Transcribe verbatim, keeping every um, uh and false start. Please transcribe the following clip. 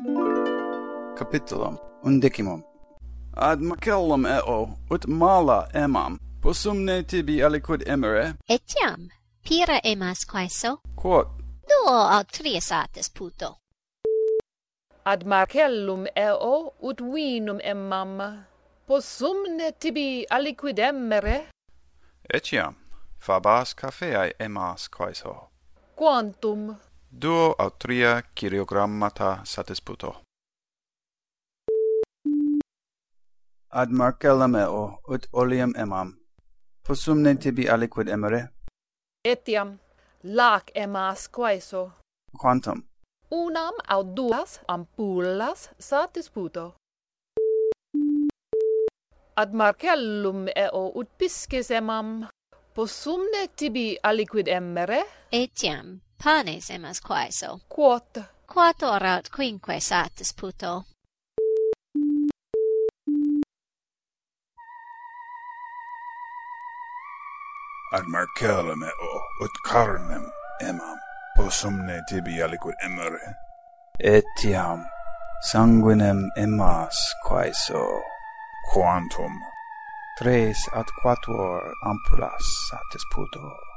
Capitulum undecimum. Ad macellum eo, ut mala emam, possumne tibi aliquid emere? Etiam, pira emas quaeso? Quod? Duo altrius atis puto. Ad macellum eo, ut vinum emam, possumne tibi aliquid emere? Etiam, fabas cafeae emas quaeso. Quantum? Duo aut tria kyriogrammata satis puto. Ad Marcellum eo, ut oleum emam, possumne tibi aliquid emere? Etiam, lac emas quaeso. Quantum? Unam aut duas ampullas satis puto. Ad Marcellum eo, ut pisces emam, possumne tibi aliquid emere? Etiam, panes emas quaeso. Quot? Quator aut quinque satis puto. Ad Marcellum eo, ut carnem emam, possumne tibi aliquid emere? Etiam, sanguinem emas quaeso. Quantum? Tres ad quatuor ampullas satis puto.